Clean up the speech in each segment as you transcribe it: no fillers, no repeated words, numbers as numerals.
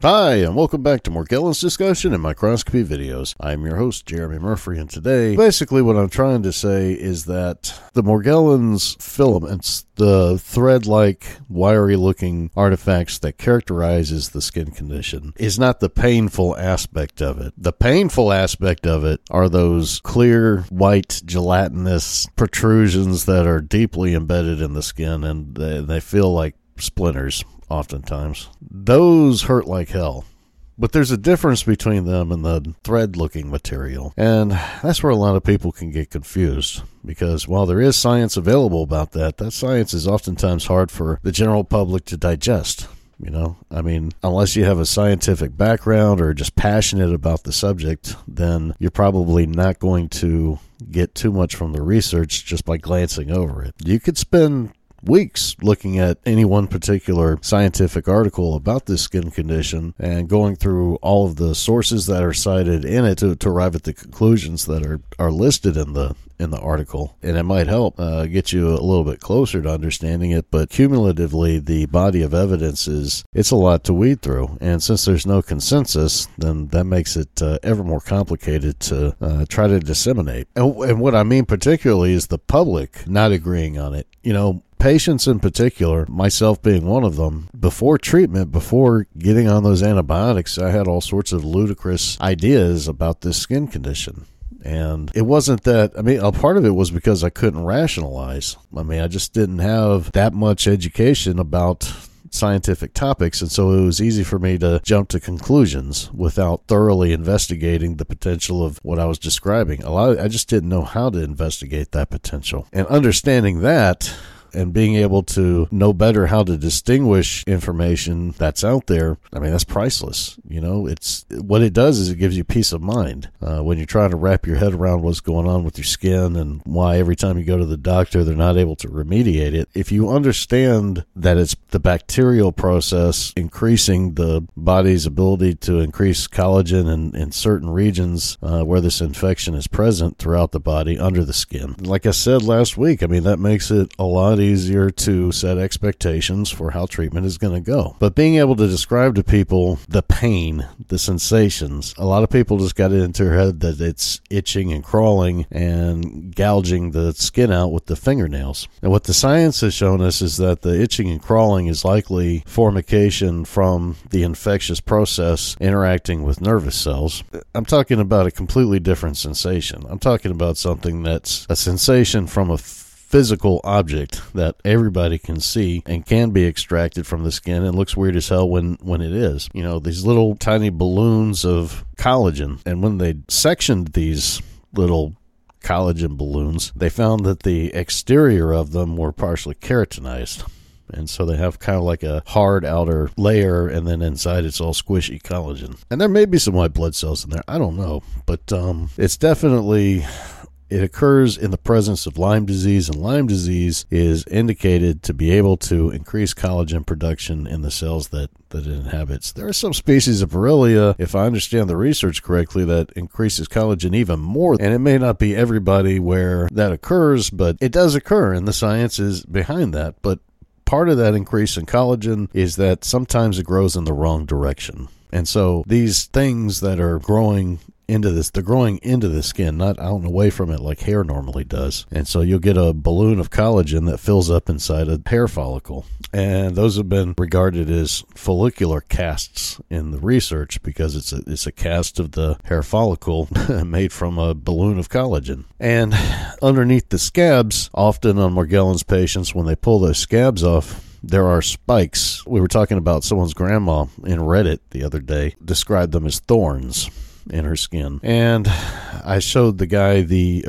Hi, and welcome back to Morgellons discussion and microscopy videos. I'm your host, Jeremy Murphy, and today, basically what I'm trying to say is that the Morgellons filaments, the thread-like, wiry-looking artifacts that characterizes the skin condition, is not the painful aspect of it. The painful aspect of it are those clear, white, gelatinous protrusions that are deeply embedded in the skin, and they feel like splinters. Oftentimes, those hurt like hell. But there's a difference between them and the thread-looking material. And that's where a lot of people can get confused. Because while there is science available about that, that science is oftentimes hard for the general public to digest. You know, I mean, unless you have a scientific background or just passionate about the subject, then you're probably not going to get too much from the research just by glancing over it. You could spend weeks looking at any one particular scientific article about this skin condition and going through all of the sources that are cited in it to arrive at the conclusions that are listed in the article, and it might help get you a little bit closer to understanding it. But cumulatively, the body of evidence it's a lot to weed through, and since there's no consensus, then that makes it ever more complicated to try to disseminate. And what I mean particularly is the public not agreeing on it. You know, patients in particular, myself being one of them, before treatment, before getting on those antibiotics, I had all sorts of ludicrous ideas about this skin condition. And it wasn't that, I mean, a part of it was because I couldn't rationalize. I mean, I just didn't have that much education about scientific topics, and so it was easy for me to jump to conclusions without thoroughly investigating the potential of what I was describing. I just didn't know how to investigate that potential. And understanding that, and being able to know better how to distinguish information that's out there, I mean, that's priceless. You know, it's what it does is it gives you peace of mind when you're trying to wrap your head around what's going on with your skin and why every time you go to the doctor, they're not able to remediate it. If you understand that it's the bacterial process increasing the body's ability to increase collagen in certain regions where this infection is present throughout the body under the skin. Like I said last week, I mean, that makes it a lot easier to set expectations for how treatment is going to go. But being able to describe to people the pain, the sensations, a lot of people just got it into their head that it's itching and crawling and gouging the skin out with the fingernails. And what the science has shown us is that the itching and crawling is likely formication from the infectious process interacting with nervous cells. I'm talking about a completely different sensation. I'm talking about something that's a sensation from a physical object that everybody can see and can be extracted from the skin and looks weird as hell when it is. You know, these little tiny balloons of collagen. And when they sectioned these little collagen balloons, they found that the exterior of them were partially keratinized. And so they have kind of like a hard outer layer, and then inside it's all squishy collagen. And there may be some white blood cells in there. I don't know. But it's definitely... It occurs in the presence of Lyme disease, and Lyme disease is indicated to be able to increase collagen production in the cells that it inhabits. There are some species of Borrelia, if I understand the research correctly, that increases collagen even more, and it may not be everybody where that occurs, but it does occur, and the science is behind that. But part of that increase in collagen is that sometimes it grows in the wrong direction. And so these things that are growing into this, they're growing into the skin, not out and away from it like hair normally does. And so you'll get a balloon of collagen that fills up inside a hair follicle. And those have been regarded as follicular casts in the research because it's a cast of the hair follicle made from a balloon of collagen. And underneath the scabs, often on Morgellons patients, when they pull those scabs off, there are spikes. We were talking about someone's grandma in Reddit the other day, described them as thorns in her skin. And I showed the guy the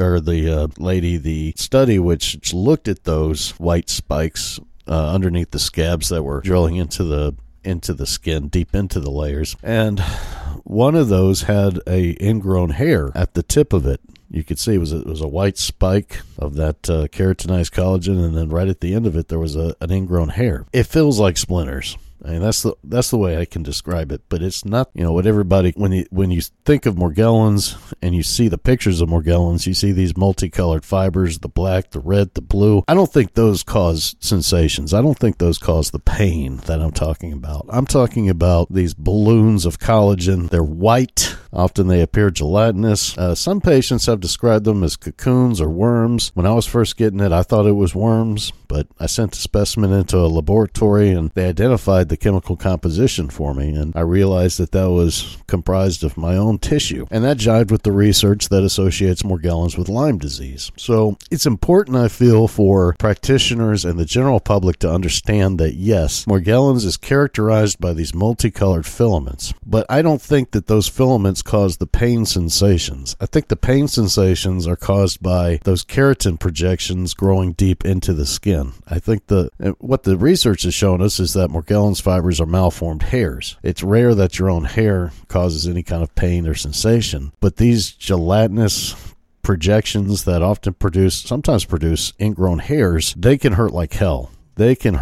lady the study which looked at those white spikes underneath the scabs that were drilling into the skin, deep into the layers. And one of those had a ingrown hair at the tip of it. You could see it was a white spike of that keratinized collagen, and then right at the end of it there was an ingrown hair. It feels like splinters. I mean, that's the way I can describe it. But it's not, what everybody, when you think of Morgellons and you see the pictures of Morgellons, you see these multicolored fibers, the black, the red, the blue. I don't think those cause sensations. I don't think those cause the pain that I'm talking about. I'm talking about these balloons of collagen. They're white. Often they appear gelatinous. Some patients have described them as cocoons or worms. When I was first getting it, I thought it was worms, but I sent a specimen into a laboratory and they identified the chemical composition for me, and I realized that was comprised of my own tissue, and that jived with the research that associates Morgellons with Lyme disease. So it's important, I feel, for practitioners and the general public to understand that yes, Morgellons is characterized by these multicolored filaments, but I don't think that those filaments cause the pain sensations. I think the pain sensations are caused by those keratin projections growing deep into the skin. I think what the research has shown us is that Morgellons fibers are malformed hairs. It's rare that your own hair causes any kind of pain or sensation, but these gelatinous projections that sometimes produce ingrown hairs, they can hurt like hell. They can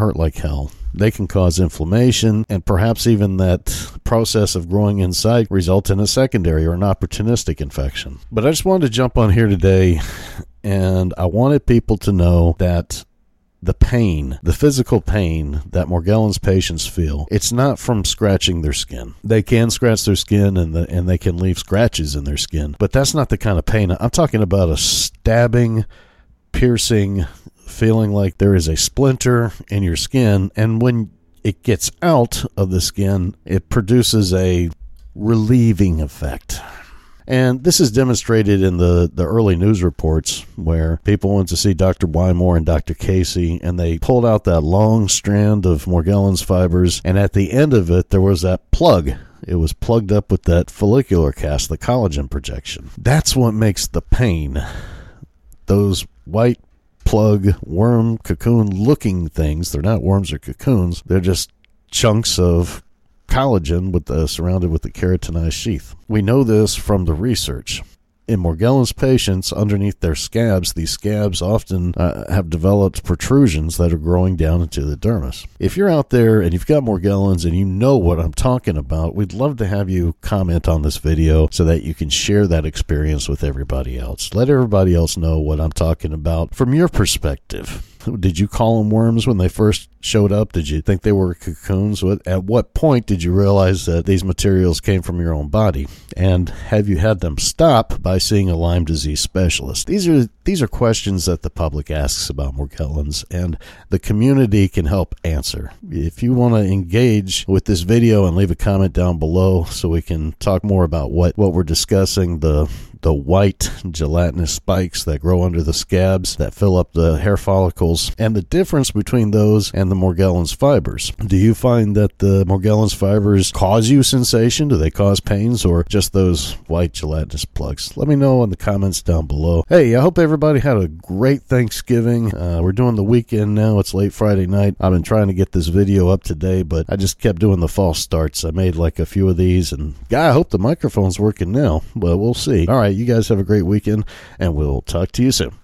cause inflammation, and perhaps even that process of growing inside result in a secondary or an opportunistic infection. But I just wanted to jump on here today, and I wanted people to know that the pain, the physical pain that Morgellons patients feel, it's not from scratching their skin. They can scratch their skin and they can leave scratches in their skin, but that's not the kind of pain. I'm talking about a stabbing, piercing, feeling like there is a splinter in your skin, and when it gets out of the skin, it produces a relieving effect. And this is demonstrated in the early news reports where people went to see Dr. Wymore and Dr. Casey, and they pulled out that long strand of Morgellons fibers, and at the end of it, there was that plug. It was plugged up with that follicular cast, the collagen projection. That's what makes the pain. Those white plug, worm, cocoon-looking things, they're not worms or cocoons, they're just chunks of collagen surrounded with the keratinized sheath. We know this from the research. In Morgellons patients, underneath their scabs, these scabs often have developed protrusions that are growing down into the dermis. If you're out there and you've got Morgellons and you know what I'm talking about, we'd love to have you comment on this video so that you can share that experience with everybody else. Let everybody else know what I'm talking about from your perspective. Did you call them worms when they first showed up? Did you think they were cocoons? At what point did you realize that these materials came from your own body? And have you had them stop by seeing a Lyme disease specialist? These are questions that the public asks about Morgellons, and the community can help answer. If you want to engage with this video and leave a comment down below so we can talk more about what we're discussing, the white gelatinous spikes that grow under the scabs that fill up the hair follicles, and the difference between those and the Morgellons fibers. Do you find that the Morgellons fibers cause you sensation? Do they cause pains, or just those white gelatinous plugs? Let me know in the comments down below. Hey, I hope everybody had a great Thanksgiving. We're doing the weekend now. It's late Friday night. I've been trying to get this video up today, but I just kept doing the false starts. I made like a few of these, and I hope the microphone's working now, but we'll see. All right, you guys have a great weekend, and we'll talk to you soon.